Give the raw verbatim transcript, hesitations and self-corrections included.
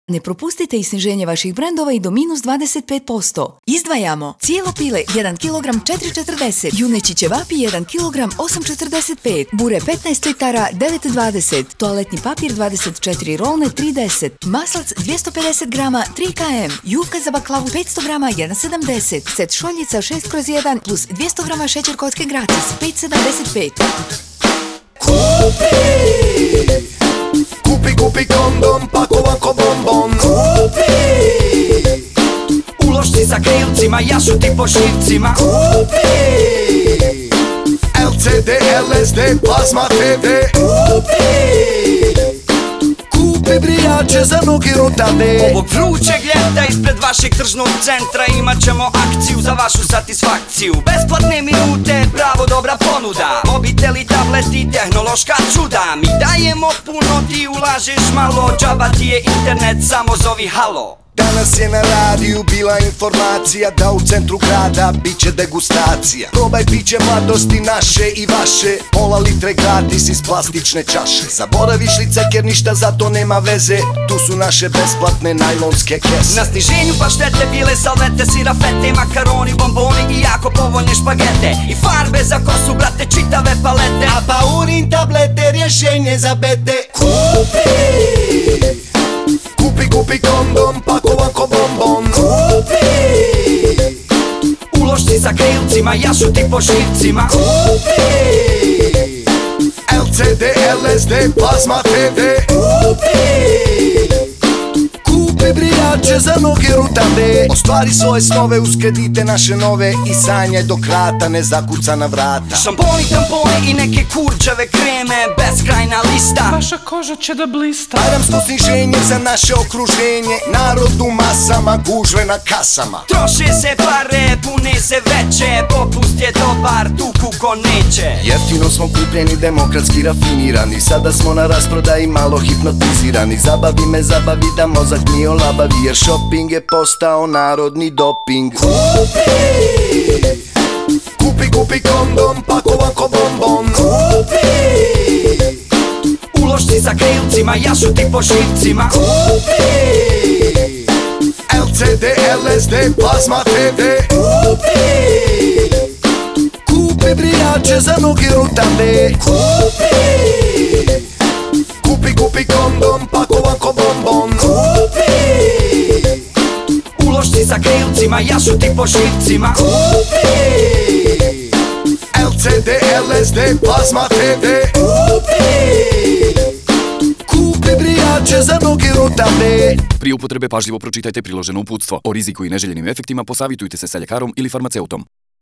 Ne propustite i sniženje vaših brendova i do minus dvadeset pet posto. Izdvajamo cijelo pile jedan kilogram četiri četrdeset, juneći ćevapi jedan kilogram osam četrdeset pet, bure petnaest litara devet dvadeset, toaletni papir dvadeset četiri rolne tri deset, maslac dvjesto pedeset grama tri kilograma, jufka za baklavu petsto grama jedan sedamdeset, set šoljica šest kroz jedan plus dvjesto grama šećer kocke gratis pet sedamdeset pet. Kupi, kupi, kupi kondom, pakovan ko bonbon. Kupi, ulošci sa krilcima, jašu ti po šivcima. Kupi, L C D, L S D, plazma T V. Kupi, kupi brijače za noge rotave. Ovog vrućeg ljeta ispred vašeg tržnog centra imat ćemo akciju za vašu satisfakciju. Besplatne minute, pravo dobra ponuda, mobiteli, tableti, tehnološka čuda. Mi dajemo puno, ti ulažeš malo, džaba ti je internet, samo zovi halo. Danas je na radiju bila informacija da u centru grada bit će degustacija. Probaj piće mladosti naše i vaše, pola litre gratis iz plastične čaše. Zaboraviš li ceker, ništa za to nema veze, tu su naše besplatne najlonske kese. Na sniženju paštete, bile salvete, sirafete, makaroni, bomboni i jako povoljne špagete. I farbe za kosu, brate, čitave palete. A Paurin tablete, rješenje za bete. Kupi, kupi, kupi kondom, pakovan ko bonbon. Kupi, ulošci sa krilcima, jašu ti po šivcima. Kupi, L C D, L S D, plazma T V. Kupi, kupi brijače za noge rutave. Ostvari svoje snove uz kredite naše nove i sanjaj dok rata ne zakuca na vrata. Šamponi, tamponi i neke kurčeve kreme, beskrajna lista. Vaša koža će da blista. Haramsko sniženje za naše okruženje, narod u masama, gužve na kasama. Troše se pare, pune se veće, popust je dobar, tuku ko neće. Jeftino smo kupljeni, demokratski rafinirani, sada smo na rasprodaji malo hipnotizirani. Zabavi me, zabavi da mozak nije olabavi, jer shopping je postao narodni doping. Kupi, kupi, kupi kondom, pakovan ko bonbon. Kupi, ulošci sa krilcima, jašu ti po šivcima. Kupi, L C D, L S D, plazma T V. Kupi, kupi brijače za noge rutave. Kupi, kupi, kupi kondom, pakovan ko bonbon. Kupi, ulošci sa krilcima, jašu ti po šivcima. kupi, L C D, L S D, plazma T V. Kupi, kupi brijače za noge rutave. Prije upotrebe pažljivo pročitajte priloženo uputstvo. O riziku i neželjenim efektima posavitujte se sa ljekarom ili farmaceutom.